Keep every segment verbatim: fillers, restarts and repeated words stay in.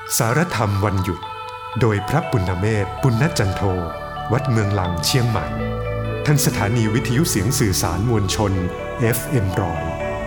สารธรรมวันหยุดโดยพระปุณณเมธปุณณจันโทวัดเมืองลังเชียงใหม่ทันสถานีวิทยุเสียงสื่อสารมวลชน เอฟ เอ็ม ร้อย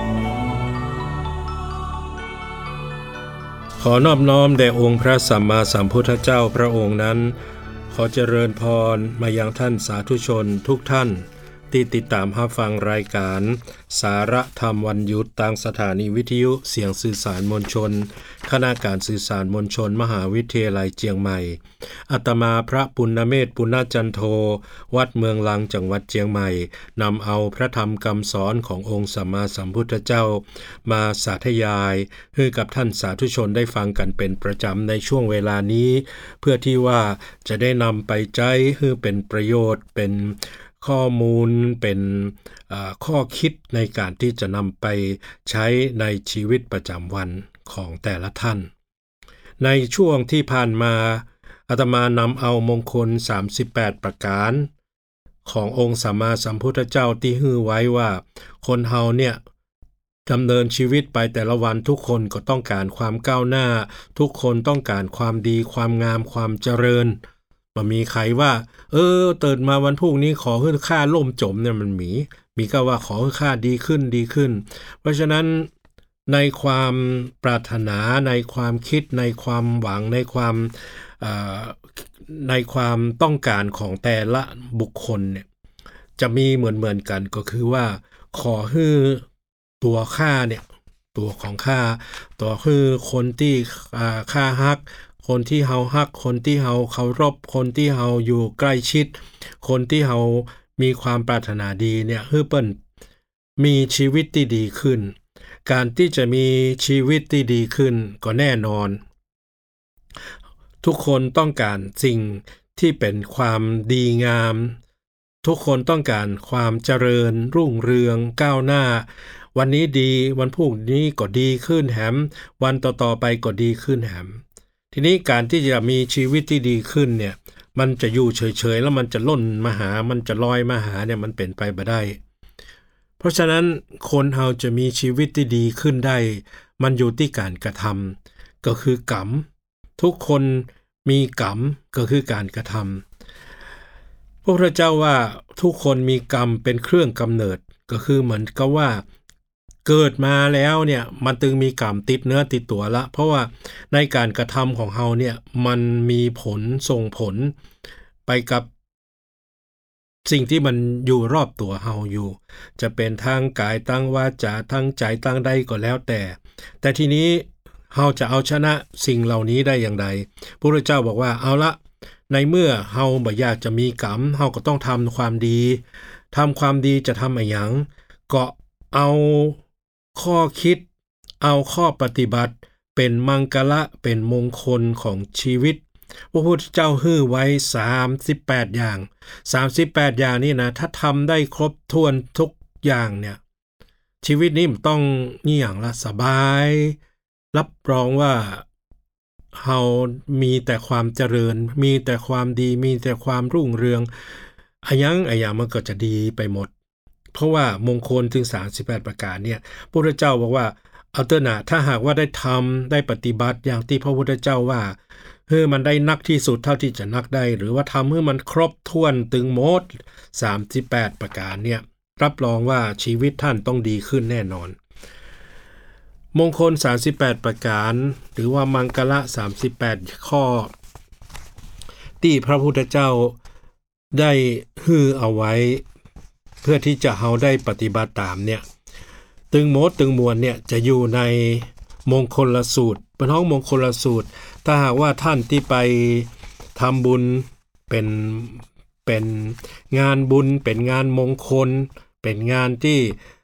ขอนอบน้อมแด่องค์พระสัมมาสัมพุทธเจ้าพระองค์นั้นขอเจริญพรมายังท่านสาธุชนทุกท่านที่ติดตามรับฟังรายการสาระธรรมวันหยุดทางสถานีวิทยุเสียงสื่อสารมวลชนคณะการสื่อสารมวลชนมหาวิทยาลัยเชียงใหม่อาตมาพระปุณณเมธปุณณจันโทวัดเมืองลังจังหวัดเชียงใหม่นำเอาพระธรรมคำสอนขององค์สัมมาสัมพุทธเจ้ามาสาธยายให้กับท่านสาธุชนได้ฟังกันเป็นประจำในช่วงเวลานี้เพื่อที่ว่าจะได้นำไปใช้ให้เป็นประโยชน์เป็นข้อมูลเป็นข้อคิดในการที่จะนำไปใช้ในชีวิตประจำวันของแต่ละท่านในช่วงที่ผ่านมาอาตมานำเอามงคลสามสิบแปดประการขององค์สัมมาสัมพุทธเจ้าที่ฮือไว้ว่าคนเฮาเนี่ยดำเนินชีวิตไปแต่ละวันทุกคนก็ต้องการความก้าวหน้าทุกคนต้องการความดีความงามความเจริญบ่มีใครว่าเออตื่นมาวันพรุ่งนี้ขอให้ค่าล่มจมเนี่ยมันมีมีก็ว่าขอให้ค่าดีขึ้นดีขึ้นเพราะฉะนั้นในความปรารถนาในความคิดในความหวังในความในความต้องการของแต่ละบุคคลเนี่ยจะมีเหมือนๆกันก็คือว่าขอให้ตัวค่าเนี่ยตัวของค่าตัวคือคนที่ค่าฮักคนที่เฮาฮักคนที่เฮาเคารพคนที่เฮาอยู่ใกล้ชิดคนที่เฮามีความปรารถนาดีเนี่ยให้เปิ้นมีชีวิตที่ดีขึ้นการที่จะมีชีวิตที่ดีขึ้นก็แน่นอนทุกคนต้องการสิ่งที่เป็นความดีงามทุกคนต้องการความเจริญรุ่งเรืองก้าวหน้าวันนี้ดีวันพรุ่งนี้ก็ดีขึ้นแถมวันต่อๆไปก็ดีขึ้นแถมทีนี้การที่จะมีชีวิตที่ดีขึ้นเนี่ยมันจะอยู่เฉยๆแล้วมันจะล่นมาหามันจะลอยมาหาเนี่ยมันเป็นไปบ่ได้เพราะฉะนั้นคนเราจะมีชีวิตที่ดีขึ้นได้มันอยู่ที่การกระทำก็คือกรรมทุกคนมีกรรมก็คือการกระทำพระพุทธเจ้าว่าทุกคนมีกรรมเป็นเครื่องกำเนิดก็คือเหมือนกับว่าเกิดมาแล้วเนี่ยมันตึงมีกรรมติดเนื้อติดตัวละเพราะว่าในการกระทำของเฮาเนี่ยมันมีผลส่งผลไปกับสิ่งที่มันอยู่รอบตัวเฮาอยู่จะเป็นทางกายทางวาจาทางใจทางใดก็แล้วแต่แต่ทีนี้เฮาจะเอาชนะสิ่งเหล่านี้ได้อย่างไรพระพุทธเจ้าบอกว่าเอาละในเมื่อเฮาบ่อยากจะมีกรรมเฮาก็ต้องทำความดีทำความดีจะทำอะไรหยังก็เอาข้อคิดเอาข้อปฏิบัติเป็นมังกละเป็นมงคลของชีวิตพระพุทธเจ้าฮื้อไว้สามสิบแปดอย่างสามสิบแปดอย่างนี่นะถ้าทำได้ครบถ้วนทุกอย่างเนี่ยชีวิตนี้มันต้องนี่อย่างละสบายรับรองว่าเฮามีแต่ความเจริญมีแต่ความดีมีแต่ความรุ่งเรืองอะยังอะอย่างมันก็จะดีไปหมดเพราะว่ามงคลถึงสามสิบแปดประการเนี่ยพระพุทธเจ้าบอกว่าเอาเถอะนะถ้าหากว่าได้ทำได้ปฏิบัติอย่างที่พระพุทธเจ้าว่าเฮ้มันได้นักที่สุดเท่าที่จะนักได้หรือว่าทำให้มันครบถ้วนถึงหมดสามสิบแปดประการเนี่ยรับรองว่าชีวิตท่านต้องดีขึ้นแน่นอนมงคลสามสิบแปดประการหรือว่ามังกละสามสิบแปดข้อที่พระพุทธเจ้าได้ฮือเอาไว้เพื่อที่จะเฮาได้ปฏิบัติตามเนี่ยตึงโมดตึงมวลเนี่ยจะอยู่ในมงคลสูตรเป็นห้องมงคลสูตรถ้าหากว่าท่านที่ไปทำบุญเป็นเป็นงานบุญเป็นงานมงคลเป็นงานที่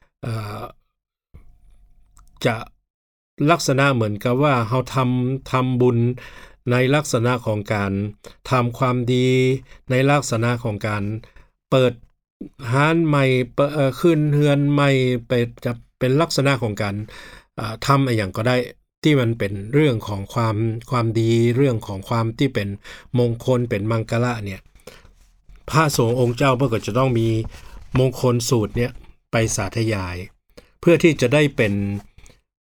จะลักษณะเหมือนกับว่าเฮาทำทำบุญในลักษณะของการทำความดีในลักษณะของการเปิดห้านใหม่ขึ้นเฮือนใหม่ไปจะเป็นลักษณะของการทำอะไรอย่างก็ได้ที่มันเป็นเรื่องของความความดีเรื่องของความที่เป็นมงคลเป็นมังกละเนี่ยพระสงฆ์องค์เจ้าเพื่อก็จะต้องมีมงคลสูตรเนี่ยไปสาธยายเพื่อที่จะได้เป็น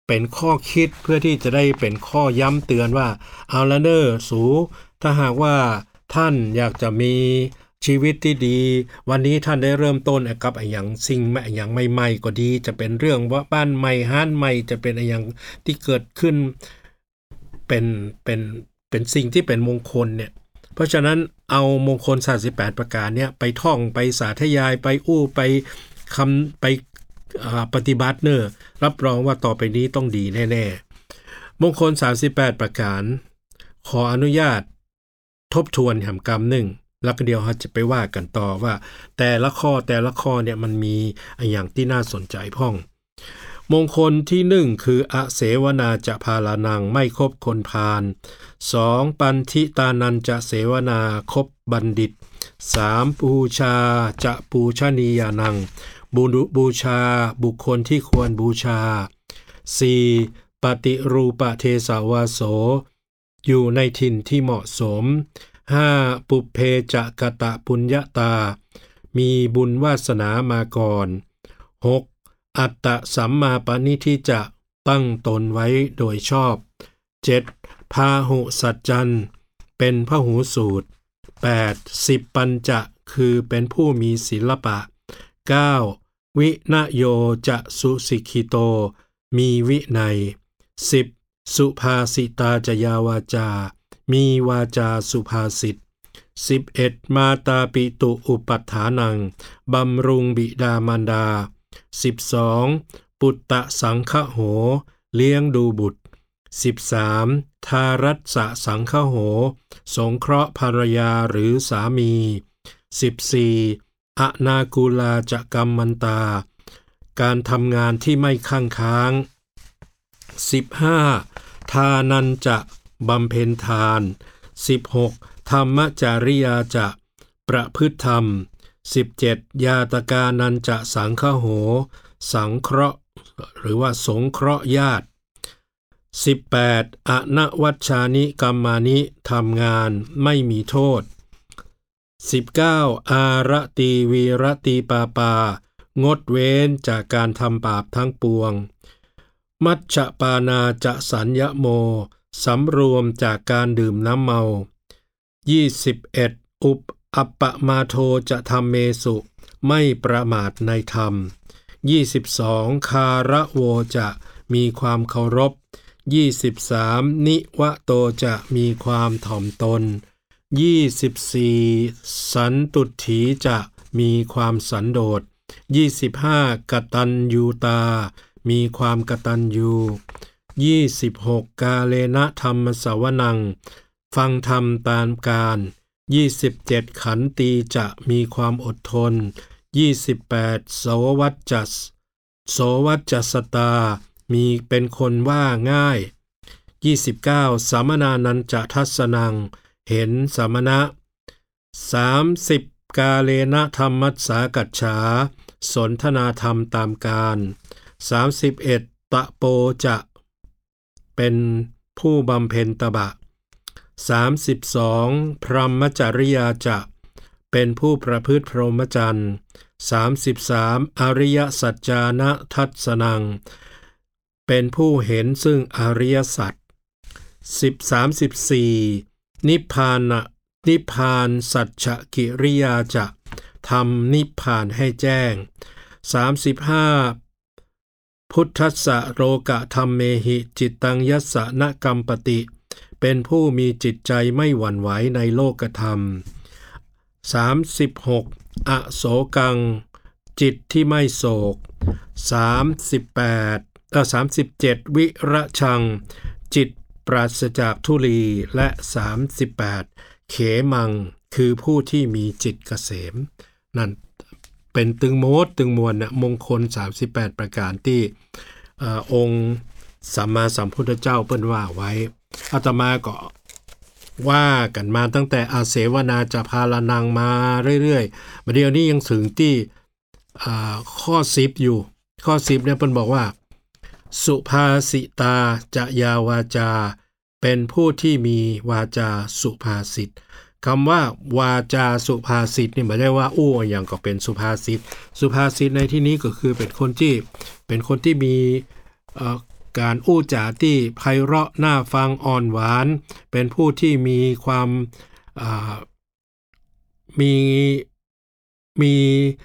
เป็นข้อคิดเพื่อที่จะได้เป็นข้อย้ำเตือนว่าเอาละเนอสูถ้าหากว่าท่านอยากจะมีชีวิตที่ดีวันนี้ท่านได้เริ่มต้นกับอย่างสิ่งใหม่อย่างใหม่ๆก็ดีจะเป็นเรื่องว่าบ้านใหม่ห้านใหม่จะเป็นอย่างที่เกิดขึ้นเป็นเป็นเป็นสิ่งที่เป็นมงคลเนี่ยเพราะฉะนั้นเอามงคลสามสิบแปดประการเนี่ยไปท่องไปสาธยายไปอู้ไปคำไปปฏิบัติเนอรับรองว่าต่อไปนี้ต้องดีแน่ๆมงคลสามสิบแปดประการขออนุญาตทบทวนแห่งกรรมหนึ่งแล้วก็เดี๋ยวเราจะไปว่ากันต่อว่าแต่ละข้อแต่ละข้อเนี่ยมันมีอย่างที่น่าสนใจพ่องมงคลที่หนึ่งคืออเสวนาจะพาลานังไม่คบคนพาลสองปันทิตานันจะเสวนาคบบัณฑิตสามปูชาจะปูชนียานังบูบูชาบุคคลที่ควรบูชาสี่ปฏิรูปเทสาวาโสอยู่ในถิ่นที่เหมาะสมห้าปุเพจะกตะปุญญาตามีบุญวาสนามาก่อนหกอัตตะสัมมาปณิทิจะตั้งตนไว้โดยชอบเจ็ดพาหุสัจจันเป็นพหูสูตรแปดสิบปัญจะคือเป็นผู้มีศิลปะเก้าวินโยจะสุสิกิโตมีวินัยสิบสุภาสิตาจยาวาจามีวาจาสุภาษิตสิบเอ็ดมาตาปิตุอุปัฏฐานังบำรุงบิดามารดาสิบสองปุตตะสังฆโหเลี้ยงดูบุตรสิบสามทารัสสะสังฆโหสงเคราะห์ภรรยาหรือสามีสิบสี่อนากุลาจะกัมมันตาการทำงานที่ไม่ข้างค้างสิบห้าทานันจะบำเพ็ญทานสิบหกธรรมจริยาจะประพฤติธรรมสิบเจ็ดยาตกานันจะสังฆโหสังเคราะห์หรือว่าสงเคราะห์ญาติสิบแปดอนวัชชานิกัมมานิทำงานไม่มีโทษสิบเก้าอารตีวีรตีปาปางดเว้นจากการทำบาปทั้งปวงมัชฌปานาจะสัญญโมสำรวมจากการดื่มน้ำเมายี่สิบเอ็ดอุปอัปปมาโทจะทำเมสุไม่ประมาทในธรรมยี่สิบสองคาระโวจะมีความเคารพยี่สิบสามนิวะโตจะมีความถ่อมตนยี่สิบสี่สันตุถีจะมีความสันโดษยี่สิบห้ากตัญญูตามีความกตัญญูยี่สิบหกกาเลนะธรรมสวนังฟังธรรมตามการยี่สิบเจ็ดขันตีจะมีความอดทนยี่สิบแปดโสวัจจัสโสวัจจสตามีเป็นคนว่าง่ายยี่สิบเก้าสามนานันจะทัศนังเห็นสมณะสามสิบกาเลนะธรรมัสสากัจฉาสนทนาธรรมตามการสามสิบเอ็ดตะโปจะเป็นผู้บำเพ็ญตบะสามสิบสองพรหมจริยาจะเป็นผู้ประพฤติพรหมจรรย์สามสิบสามอริยสัจจานะทัศนังเป็นผู้เห็นซึ่งอริยสัจสิบสามสิบสี่นิพพานะนิพพานสัจฉกิริยาจะทำนิพพานให้แจ้งสามสิบห้าพุทธัสสะโรกะธัมเมหิจิตตังยัสสะนะกัมปติเป็นผู้มีจิตใจไม่หวั่นไหวในโลกธรรมสามสิบหกอโศกังจิตที่ไม่โศกสามสิบแปดเอ่อสามสิบเจ็ดวิระชังจิตปราศจากทุลีและสามสิบแปดเขมังคือผู้ที่มีจิตเกษมนั่นเป็นตึงโมดตึงมวลนะมงคลสามสิบแปดประการที่องค์สัมมาสัมพุทธเจ้าเปิ้นว่าไว้อาตมาก็ว่ากันมาตั้งแต่อาเสวนาจะพาลานังมาเรื่อยๆบัดเดี๋ยวนี้ยังถึงที่ข้อสิบอยู่ข้อสิบเนี่ยเปิ้นบอกว่าสุภาสิตาจะยาวาจาเป็นผู้ที่มีวาจาสุภาษิตคำว่าวาจาสุภาษิตนี่ไม่ได้ว่าอู้อย่างก็เป็นสุภาษิตสุภาษิตในที่นี้ก็คือเป็นคนที่เป็นคนที่มีการอู้จาที่ไพเราะน่าฟังอ่อนหวานเป็นผู้ที่มีความมีมี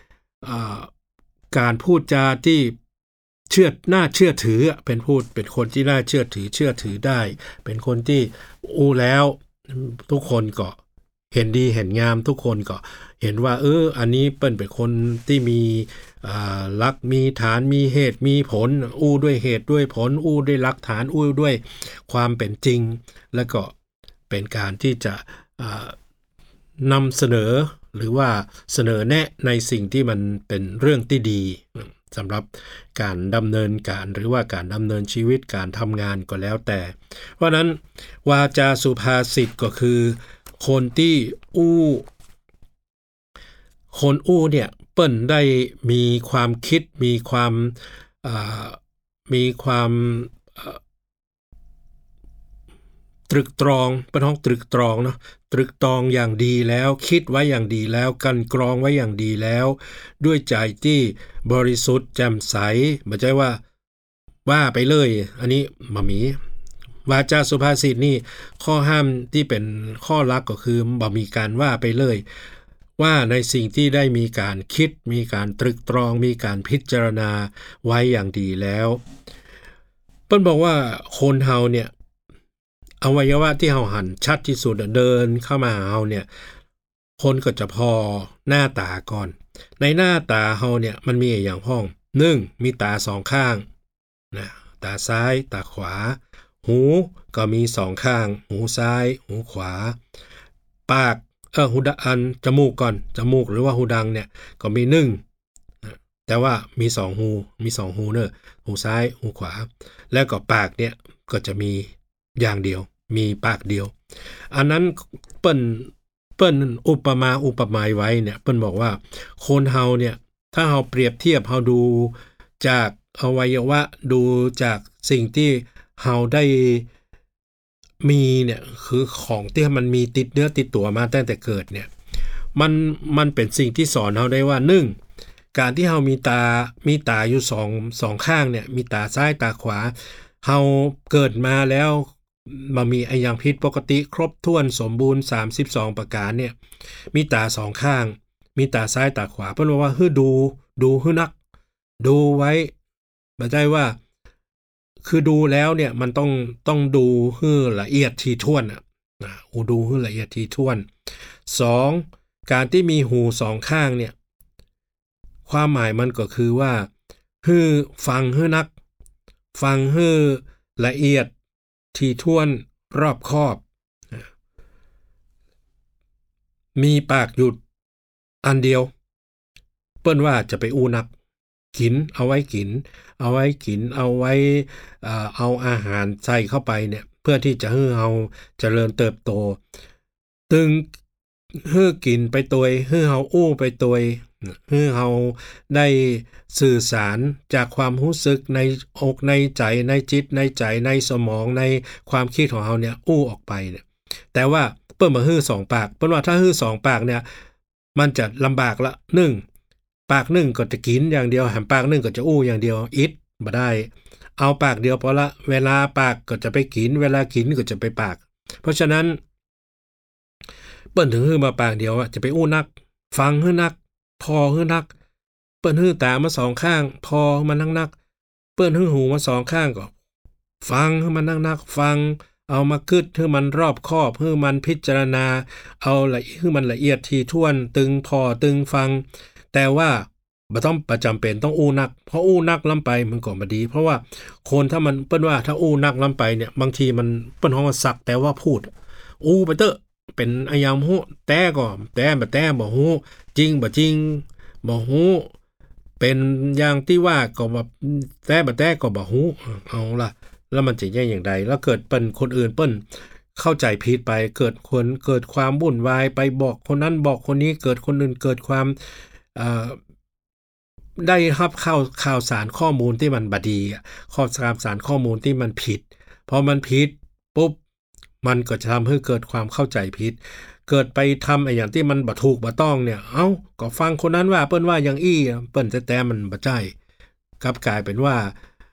การพูดจาที่เชื่อน่าเชื่อถือเป็นพูดเป็นคนที่น่าเชื่อถือเชื่อถือได้เป็นคนที่อู้แล้วทุกคนก็เห็นดีเห็นงามทุกคนก็เห็นว่าเอออันนี้เปิ้นเป็นคนที่มีหลักมีฐานมีเหตุมีผลอู้ด้วยเหตุด้วยผลอู้ด้วยหลักฐานอู้ด้วยความเป็นจริงแล้วก็เป็นการที่จะนำเสนอหรือว่าเสนอแนะในสิ่งที่มันเป็นเรื่องที่ดีสำหรับการดำเนินการหรือว่าการดำเนินชีวิตการทำงานก็แล้วแต่เพราะนั้นวาจาสุภาษิตก็คือคนที่อู้คนอู้เนี่ยเปิ้นได้มีความคิดมีความมีความตรึกตรองเป็นห้องตรึกตรองเนาะตรึกตรองอย่างดีแล้วคิดไว้อย่างดีแล้วกันกรองไว้อย่างดีแล้วด้วยใจที่บริสุทธิ์แจ่มใสไม่ใช่ว่าว่าไปเลยอันนี้บ่มีวาจาสุภาษิตนี่ข้อห้ามที่เป็นข้อลักก็คือบ่มีการว่าไปเลยว่าในสิ่งที่ได้มีการคิดมีการตรึกตรองมีการพิจารณาไว้อย่างดีแล้วเปิ้นบอกว่าคนเฮาเนี่ยอวัยวะที่เฮาหันชัดที่สุดเดินเข้ามาหาเฮาเนี่ยคนก็จะพอหน้าตาก่อนในหน้าตาเฮาเนี่ยมันมีอย่างพ้องหนึ่งมีตาสองข้างนะตาซ้ายตาขวาหูก็มีสองข้างหูซ้ายหูขวาปากเออหูดังจมูกก่อนจมูกหรือว่าหูดังเนี่ยก็มีหนึ่งแต่ว่ามีสองหูมีสองหูเนอะหูซ้ายหูขวาแล้วก็ปากเนี่ยก็จะมีอย่างเดียวมีปากเดียวอันนั้นเปิ้นเปิ้นอุปมาอุปไมยไว้เนี่ยเปิ้นบอกว่าคนเฮาเนี่ยถ้าเฮาเปรียบเทียบเฮาดูจากอวัยวะดูจากสิ่งที่เฮาได้มีเนี่ยคือของที่มันมีติดเนื้อติดตัวมาตั้งแต่เกิดเนี่ยมันมันเป็นสิ่งที่สอนเฮาได้ว่าหนึ่งการที่เฮามีตามีตาอยู่สอง สองข้างเนี่ยมีตาซ้ายตาขวาเฮาเกิดมาแล้วมามีไอ้อย่างผิดปกติครบถ้วนสมบูรณ์สามสิบสองประการเนี่ยมีตาสองข้างมีตาซ้ายตาขวาเพิ่นบอกว่าฮือดูดูฮือนักดูไว้บ่ใช่ว่าคือดูแล้วเนี่ยมันต้องต้องดูฮือละเอียดถี่ถ้วนอ่ะนะดูฮือละเอียดถี่ถ้วนสองการที่มีหูสองข้างเนี่ยความหมายมันก็คือว่าฮือฟังฮือนักฟังฮือละเอียดถี่ถ้วนรอบคอบมีปากหยุดอันเดียวเปิ้นว่าจะไปอู้นักกินเอาไว้กินเอาไว้กินเอาไว้เอ่อเอาอาหารใส่เข้าไปเนี่ยเพื่อที่จะให้เฮาเจริญเติบโตตึงให้กินไปตวยให้เฮาอู้ไปตวยให้เฮาได้สื่อสารจากความรู้สึกในอกในใจในจิตในใจในสมองในความคิดของเฮาเนี่ยอู้ออกไปเนี่ยแต่ว่าเปิ้นบ่ฮื้อสองปากเปิ้นว่าถ้าฮื้อสองปากเนี่ยมันจะลำบากละหนึ่งปากหนึ่งก็จะกินอย่างเดียวแถมปากหนึ่งก็จะอู้อย่างเดียวอิดบ่ได้เอาปากเดียวพอละเวลาปากก็จะไปกินเวลากินก็จะไปปากเพราะฉะนั้นเปิ้นถึงฮื้อมาปากเดียวอ่ะจะไปอู้นักฟังฮื้อนักพอฮื้อนักเปิ้นฮื้อตามาสองข้างพอมันนักนักเปิ้นฮื้อหูมาสองข้างก็ฟังให้มันนักนักฟังเอามาคิดให้มันรอบคอบให้มันพิจารณาเอาละให้มันละเอียดถี่ถ้วนตึงพอตึงฟังแต่ว่าบ่ต้องประจำเป็นต้องอู้นักเพราะอู้นักล้ำไปมันก็บ่ดีเพราะว่าคนถ้ามันเปิ้นว่าถ้าอู้นักล้ำไปเนี่ยบางทีมันเปิ้นฮ้องว่าสักแต่ว่าพูดอู้ไปเตอะเป็นอายามฮู้แต่ก็แต่บ่แต่บ่ฮู้จริงบ่จริงบ่ฮู้เป็นอย่างที่ว่าก็บ่แต่บ่แต่ก็บ่ฮู้เอาล่ะแล้วมันจะแย่อย่างใดแล้วเกิดเปิ้นคนอื่นเปิ้นเข้าใจผิดไปเกิดคนเกิดความวุ่นวายไปบอกคนนั้นบอกคนนี้เกิดคนอื่นเกิดความเอ่อได้รับข่าวข่าวสารข้อมูลที่มันบ่ดีข้อสารข้อมูลที่มันผิดพอมันผิดปุ๊บมันก็จะทำให้เกิดความเข้าใจผิดเกิดไปทำไอ้อย่างที่มันบ่ถูกบ่ต้องเนี่ยเอ้าก็ฟังคนนั้นว่าเปิ้นว่าอย่างอี้เปิ้นแต่ๆมันบ่ใช่กลับกลายเป็นว่า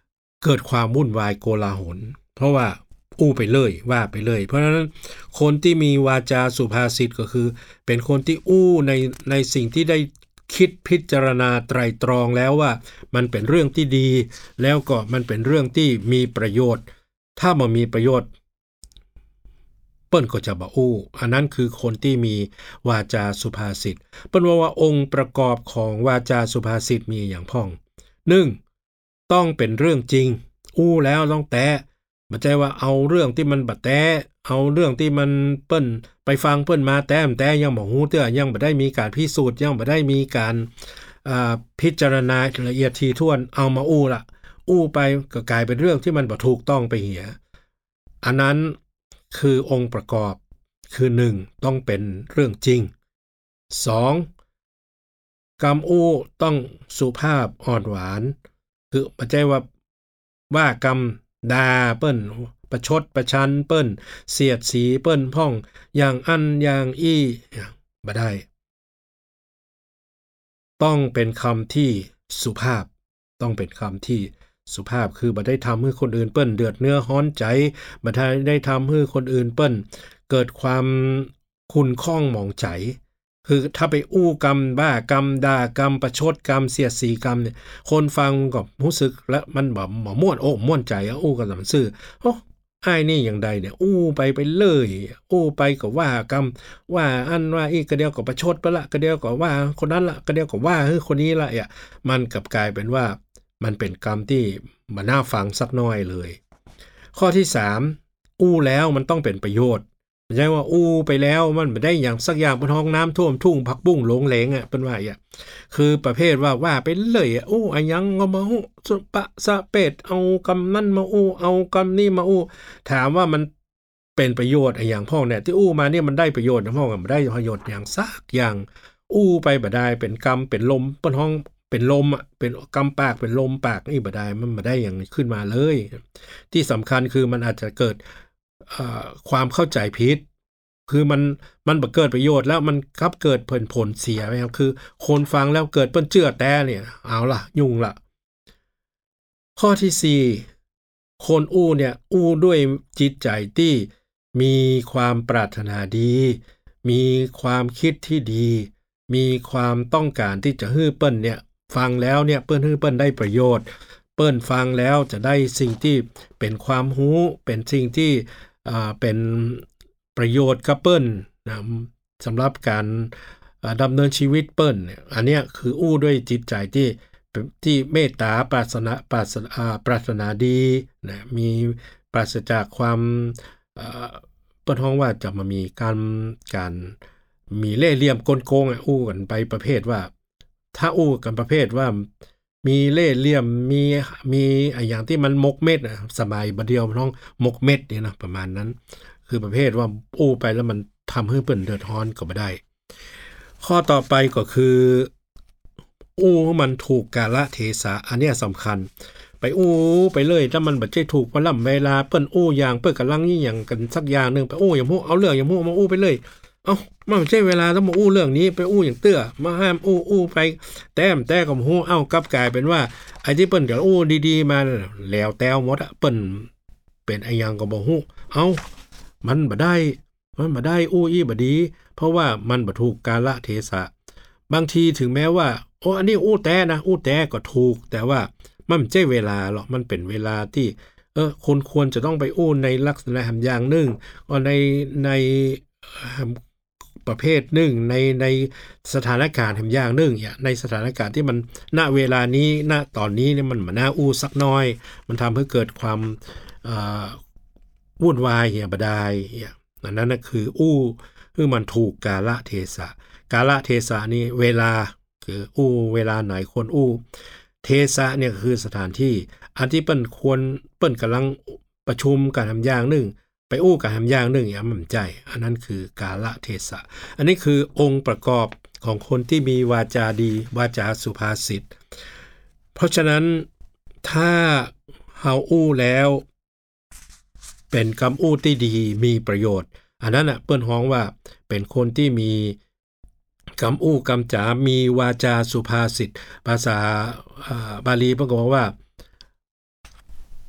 เกิดความวุ่นวายโกลาหลเพราะว่าอู้ไปเลยว่าไปเลยเพราะฉะนั้นคนที่มีวาจาสุภาษิตก็คือเป็นคนที่อู้ในในสิ่งที่ได้คิดพิจารณาไตรตรองแล้วว่ามันเป็นเรื่องที่ดีแล้วก็มันเป็นเรื่องที่มีประโยชน์ถ้ามันมีประโยชน์เปิ้นก็จะบ่อู้อันนั้นคือคนที่มีวาจาสุภาษิตเปิ้นว่าว่าองค์ประกอบของวาจาสุภาษิตมีอย่างพ่องหนึ่งต้องเป็นเรื่องจริงอู้แล้วต้องแตะไม่ใช่ว่าเอาเรื่องที่มันบ่แตะเอาเรื่องที่มันเปิ้นไปฟังเปิ้นมาแต้มแต่ยังบ่ฮู้เตื้อยังบ่ได้มีการพิสูจน์ยังบ่ได้มีการอ่าพิจารณาละเอียดถี่ถ้วนเอามาอู้ละอู้ไปก็กลายเป็นเรื่องที่มันบ่ถูกต้องไปเหียอันนั้นคือองค์ประกอบคือหนึ่งต้องเป็นเรื่องจริงสองคำอู้ต้องสุภาพอ่อนหวานคือไม่ใช่ว่าว่ากำด่าเปิ้นประชดประชันเปิ้นเสียดสีเปิ้นพ่องอย่างอันอย่างอี้บ่ได้ต้องเป็นคำที่สุภาพต้องเป็นคำที่สุภาพคือบ่ได้ทำให้คนอื่นเปิ้นเดือดเนื้อร้อนใจบ่ได้ทำให้คนอื่นเปิ้นเกิดความขุ่นข้องหมองใจคือถ้าไปอู้กรรมบ้ากรรมด่ากรรมประชดกรรมเสียดสีกรรมเนี่ยคนฟังก็รู้สึกและมันบ่บ่ม่วนโอ้ม่วนใจอู้กันสำซื่อโอ้อ้ายนี่อย่างใดเนี่ยอู้ไปไปเลยอู้ไปก็ว่ากรรมว่าอันว่าอีกก็เดียวก็ประชดไปละก็เดียวก็ว่าคนนั้นละก็เดียวก็ว่าเฮ้ยคนนี้ละอ่ะมันกลับกลายเป็นว่ามันเป็นกรรมที่บ่น่าฟังสักน้อยเลยข้อที่สามอู้แล้วมันต้องเป็นประโยชน์ไม่ใช่ว่าอู้ไปแล้วมันไม่ได้อย่างสักอย่างบนห้องน้ำท่วมทุ่งผักบุ้งหลงเหลงอ่ะเป็นว่าอ่ะคือประเภทว่าว่าไปเลยอ่ะอู้อันยังก็มาอู้สุปะสะเป็ดเอากำนั่นมาอู้เอากำนี่มาอู้ถามว่ามันเป็นประโยชน์ไอ้อย่างพ่อเนี่ยที่อู้มาเนี่ยมันได้ประโยชน์นะพ่อมันได้ประโยชน์อย่างสักอย่างอู้ไปบ่ได้เป็นกำเป็นลมบนห้องเป็นลมอ่ะเป็นกำปากเป็นลมปากนี่บ่ได้มันบ่ได้อย่างขึ้นมาเลยที่สำคัญคือมันอาจจะเกิดความเข้าใจผิดคือมันมันบ่เกิดประโยชน์แล้วมันครับเกิดผลผลเสียไหมครับคือคนฟังแล้วเกิดเปิ้นเชื่อแต่เนี่ยเอาล่ะยุ่งล่ะข้อที่สี่คนอู้เนี่ยอู้ด้วยจิตใจที่มีความปรารถนาดีมีความคิดที่ดีมีความต้องการที่จะให้เปิ้นเนี่ยฟังแล้วเนี่ยเปิ้นให้เปิ้นได้ประโยชน์เปิ้นฟังแล้วจะได้สิ่งที่เป็นความรู้เป็นสิ่งที่อ่าเป็นประโยชน์กับเปิ้นนะสำหรับการดำเนินชีวิตเปิ้นเนี่ยอันเนี้ยคืออู้ด้วยจิตใจที่ที่เมตตาปรารถนาปรารถนาปรารถนาดีนะมีปราศจากความเอ่อเปิ้นฮ้องว่าจะมามีการการมีเล่ห์เหลี่ยมกลโกงอ่ะอู้กันไปประเภทว่าถ้าอู้กันประเภทว่ามีเล่ห์เหลี่ยมมีมีไอ้อย่างที่มันมกเม็ดน่ะสบายบ่เดียวน้องมกเม็ดนี่นะประมาณนั้นคือประเภทว่าอู้ไปแล้วมันทำให้เปิ้นเดือดร้อนก็บ่ได้ข้อต่อไปก็คืออู้มันถูกกาลเทศะอันนี้สำคัญไปอู้ไปเลยถ้ามันบ่ใช่ถูกเวลาเวลาเปิ้นอู้อย่างเปิ้นกำลังนี่อย่างกันสักอย่างนึงไปอู้อย่างฮู้เอาเรื่องอย่างฮู้มาอู้ไปเลยเอ้ามันไม่ใช่เวลาต้องมาอู้เรื่องนี้ไปอู้อย่างเตื้อมาห้ามอู้อู้ไปแต้มแต่ก็ฮู้เอ้ากลับกลายเป็นว่าไอ้ที่เปิ้นก็อู้ดีๆมาแล้วแต้วหมดอ่ะเปิ้นเป็นไอ้หยังก็บ่ฮู้เอ้ามันบ่ได้มันบ่ได้อู้อี้บ่ดีเพราะว่ามันบ่ถูกกาลเทศะบางทีถึงแม้ว่าโอ้อันนี้อู้แต่นะอู้แต่ก็ถูกแต่ว่ามันไม่ใช่เวลาหรอกมันเป็นเวลาที่เออคนควรจะต้องไปอู้ในลักษณะอย่างนึงก็ในในประเภทหนึ่งในในสถานการณ์อย่างนึงอย่างในสถานการณ์ที่มันณเวลานี้ณตอนนี้เนี่ยมันบ่น่าอู้สักน้อยมันทำให้เกิดความเอ่อวุ่นวายเหี่ยบ่ได้อันนั้นน่ะคืออู้คือมันถูกกาลเทศะกาลเทศะนี่เวลาคืออู้เวลาไหนควรอู้เทศะเนี่ยคือสถานที่อันที่เปิ้นควรเปิ้นกำลังประชุมกันทำอย่างนึงไปอู้กันทำอย่างนึงอย่างมั่นใจอันนั้นคือกาลเทศะอันนี้คือองค์ประกอบของคนที่มีวาจาดีวาจาสุภาษิตเพราะฉะนั้นถ้าเฮาอู้แล้วเป็นคำอู้ที่ดีมีประโยชน์อันนั้นน่ะเปิ้นฮ้องว่าเป็นคนที่มีคำอู้คำจามีวาจาสุภาษิตภาษาบาลีเพิ่นก็บอกว่า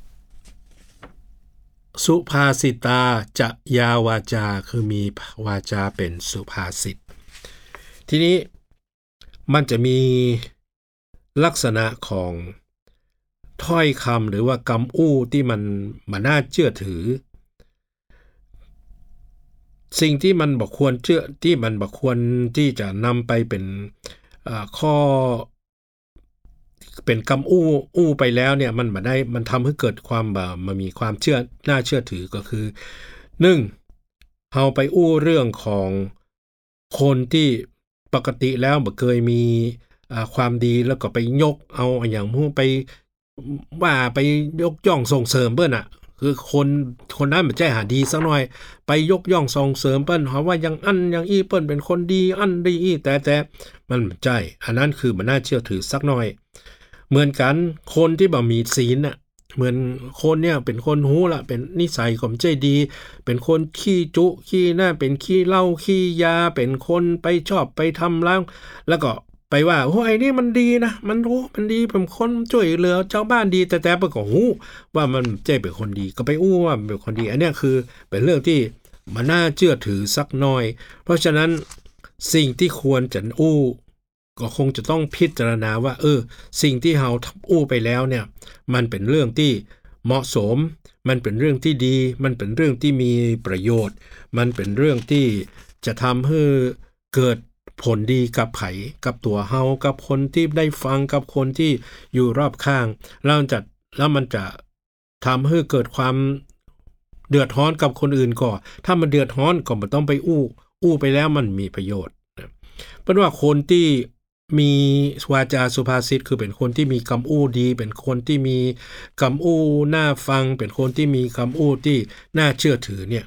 สุภาษิตาจะยาวาจาคือมีวาจาเป็นสุภาษิตทีนี้มันจะมีลักษณะของถ้อยคำหรือว่ากำอู้ที่มันมันน่าเชื่อถือสิ่งที่มันบอกควรเชื่อที่มันบอกควรที่จะนำไปเป็นข้อเป็นคำอู้อู้ไปแล้วเนี่ยมันมาได้มันทำให้เกิดความแบบมันมีความเชื่อน่าเชื่อถือก็คือหนึ่งเฮาไปอู้เรื่องของคนที่ปกติแล้วบ่เคยมีความดีแล้วก็ไปยกเอาอย่างพวกไปว่าไปยกย่องส่งเสริมเปิ้นน่ะคือคนคนนั้นบ่ใช่หาดีสักหน่อยไปยกย่องส่งเสริมเปิ้นเฮาว่ายังอันยังอีเปิ้นเป็นคนดีอันดีอีแต่แต่มันบ่ใช่อันนั้นคือมันน่าเชื่อถือสักหน่อยเหมือนกันคนที่บ่มีศีลน่ะเหมือนคนเนี่ยเป็นคนหูละเป็นนิสัยของใจดีเป็นคนขี้จุขี้หน้าเป็นขี้เหล้าขี้ยาเป็นคนไปชอบไปทำแล้วแล้วก็ไปว่าโอ้ไอ้นี่มันดีนะมันรู้มันดีเป็นคนช่วยเหลือเจ้าบ้านดีแต่แต่ก็หูว่ามันใจเป็นคนดีก็ไปอู้ว่าเป็นคนดีอันนี้คือเป็นเรื่องที่มันน่าเชื่อถือสักหน่อยเพราะฉะนั้นสิ่งที่ควรจะอู้ก็คงจะต้องพิจารณาว่าเออสิ่งที่เราอู้ไปแล้วเนี่ยมันเป็นเรื่องที่เหมาะสมมันเป็นเรื่องที่ดีมันเป็นเรื่องที่มีประโยชน์มันเป็นเรื่องที่จะทำให้เกิดผลดีกับไผกับตัวเฮากับคนที่ได้ฟังกับคนที่อยู่รอบข้างแล้วจะแล้วมันจะทำให้เกิดความเดือดร้อนกับคนอื่นก็ถ้ามันเดือดร้อนก็ไม่ต้องไปอู้อู้ไปแล้วมันมีประโยชน์เป็นว่าคนที่มีวาจาสุภาษิตคือเป็นคนที่มีคำอู้ดีเป็นคนที่มีคำอู้น่าฟังเป็นคนที่มีคำอู้ที่น่าเชื่อถือเนี่ย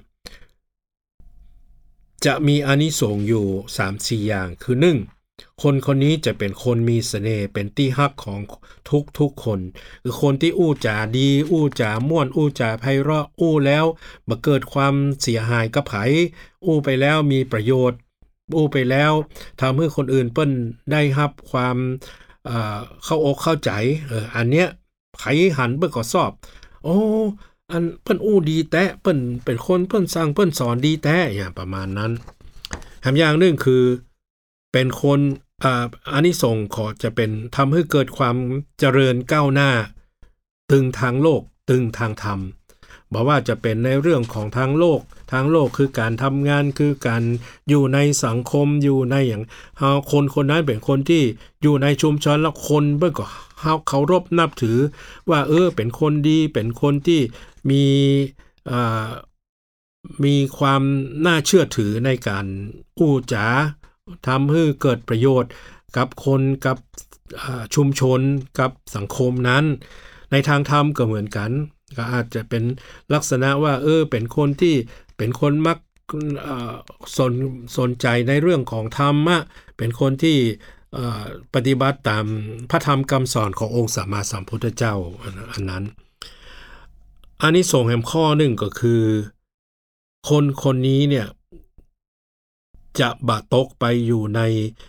จะมีอานิสงส์อยู่ สามสี่ อย่างคือหนึ่งคนคนนี้จะเป็นคนมีเสน่ห์เป็นที่ฮักของทุกทุกคนคือคนที่อู้จาดีอู้จาม่วนอู้จาไพเราะอู้แล้วบ่เกิดความเสียหายกับไผอู้ไปแล้วมีประโยชน์อู้ไปแล้วทำให้คนอื่นเปิ้นได้รับความเอ่อเข้าอกเข้าใจเอออันเนี้ยไผหันเปิ้นก็สอบโอ้อันเปิ้นอู้ดีแท้เปิ้นเป็นคนเปิ้นสร้างเปิ้นสอนดีแท้อย่างประมาณนั้นแถมอย่างนึงคือเป็นคนอ่าอานิสงส์ขอจะเป็นทำให้เกิดความเจริญก้าวหน้าตึงทางโลกตึงทางธรรมบอกว่าจะเป็นในเรื่องของทางโลกทางโลกคือการทำงานคือการอยู่ในสังคมอยู่ในอย่างเฮาคนคนนั้นเป็นคนที่อยู่ในชุมชนแล้วคนเบิ่งก็เฮาเคารพนับถือว่าเออเป็นคนดีเป็นคนที่มีอ่ามีความน่าเชื่อถือในการอู้จาทำให้เกิดประโยชน์กับคนกับชุมชนกับสังคมนั้นในทางธรรมก็เหมือนกันก็อาจจะเป็นลักษณะว่าเออเป็นคนที่เป็นคนมักสนสนใจในเรื่องของธรรมะเป็นคนที่ปฏิบัติตามพระธรรมคำสอนขององค์สัมมาสัมพุทธเจ้าอันนั้นอานิสงส์แห่งข้อหนึ่งก็คือคนคนนี้เนี่ยจะบะตกไปอยู่ใน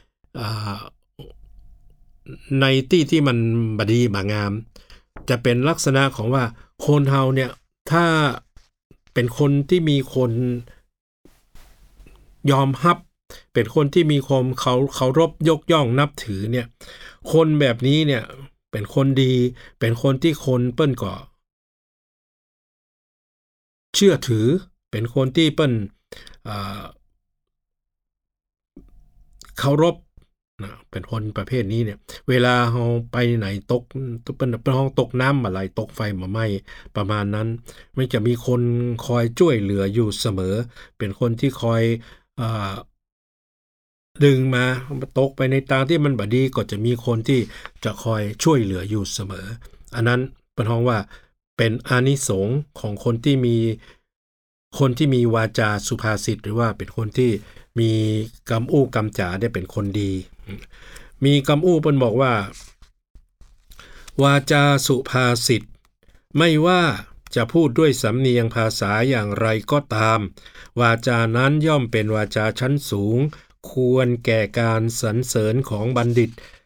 ในที่ที่มันบดีบางามจะเป็นลักษณะของว่าคนเฮาเนี่ยถ้าเป็นคนที่มีคนยอมรับเป็นคนที่มีความเขาเคารพยกย่องนับถือเนี่ยคนแบบนี้เนี่ยเป็นคนดีเป็นคนที่คนเปิ้นก็เชื่อถือเป็นคนที่เปิ้นอ่าเคารพนะเป็นคนประเภทนี้เนี่ยเวลาเฮาไปไหนตกเป็นเป็นห้องตกน้ำอะไรตกไฟมาไหม้ประมาณนั้นมันจะมีคนคอยช่วยเหลืออยู่เสมอเป็นคนที่คอยอ่าดึงมาตกไปในทางที่มันบ่ดีก็จะมีคนที่จะคอยช่วยเหลืออยู่เสมออันนั้นเป็นห้องว่าเป็นอานิสงส์ของคนที่มีคนที่มีวาจาสุภาษิตหรือว่าเป็นคนที่มีกำอู้กำจ๋าได้เป็นคนดีมีกำอู้เปิ้นบอกว่าวาจาสุภาษิตไม่ว่าจะพูดด้วยสำเนียงภาษาอย่างไรก็ตามวาจานั้นย่อมเป็นวาจาชั้นสูงควรแก่การสรรเสริญของบัณฑิต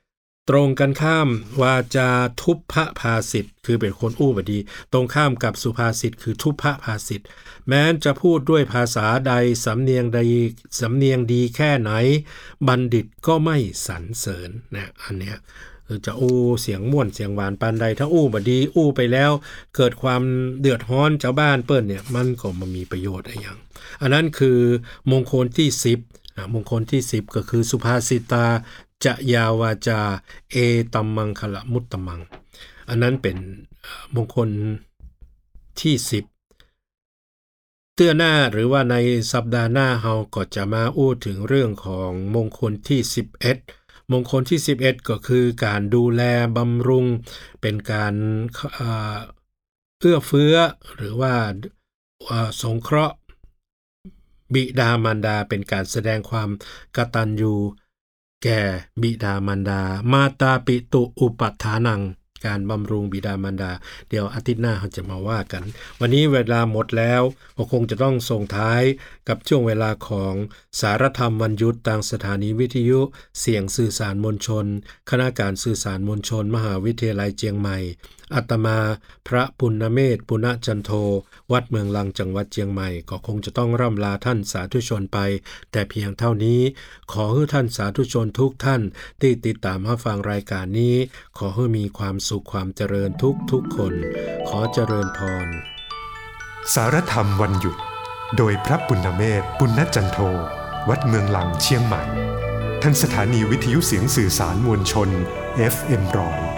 ตรงกันข้ามวาจาทุพพภาสิทธิ์คือเป็นคนอู้บดีตรงข้ามกับสุภาษิตคือทุพพภาสิทธิ์แม้จะพูดด้วยภาษาใดสำเนียงใดสำเนียงดีแค่ไหนบัณฑิตก็ไม่สรรเสริญนะอันเนี้ยจะอู้เสียงม่วนเสียงหวานปานใดถ้าอู้บดีอู้ไปแล้วเกิดความเดือดร้อนชาวบ้านเปิ้นเนี่ยมันก็ไม่มีประโยชน์อะไรอย่างอันนั้นคือมงคลที่สิบมงคลที่สิบก็คือสุภาษิตาจะยาวาจาเอตัมมังคละมุตตมังอันนั้นเป็นมงคลที่สิบเตื้อหน้าหรือว่าในสัปดาห์หน้าเราก็จะมาอู้ถึงเรื่องของมงคลที่สิบเอ็ดมงคลที่สิบเอ็ดก็คือการดูแลบำรุงเป็นการเอื้อเฟื้อหรือว่าสงเคราะห์บิดามารดาเป็นการแสดงความกตัญญูแก่บิดามารดามาตาปิตุอุปัฏฐานังการบำรุงบิดามารดาเดี๋ยวอาทิตย์หน้าเราจะมาว่ากันวันนี้เวลาหมดแล้วก็คงจะต้องส่งท้ายกับช่วงเวลาของสารธรรมวันหยุดทางสถานีวิทยุเสียงสื่อสารมวลชนคณะการสื่อสารมวลชนมหาวิทยาลัยเชียงใหม่อาตมาพระปุณเมธปุณจันโทวัดเมืองลังจังหวัดเชียงใหม่ก็คงจะต้องร่ำลาท่านสาธุชนไปแต่เพียงเท่านี้ขอให้ท่านสาธุชนทุกท่านที่ติดตามรับฟังรายการนี้ขอให้มีความสุขความเจริญทุกทุกคนขอเจริญพรสารธรรมวันหยุดโดยพระปุณเมธปุณจันโทวัดเมืองลังเชียงใหม่ทางสถานีวิทยุเสียงสื่อสารมวลชน เอฟ เอ็ม หนึ่งร้อย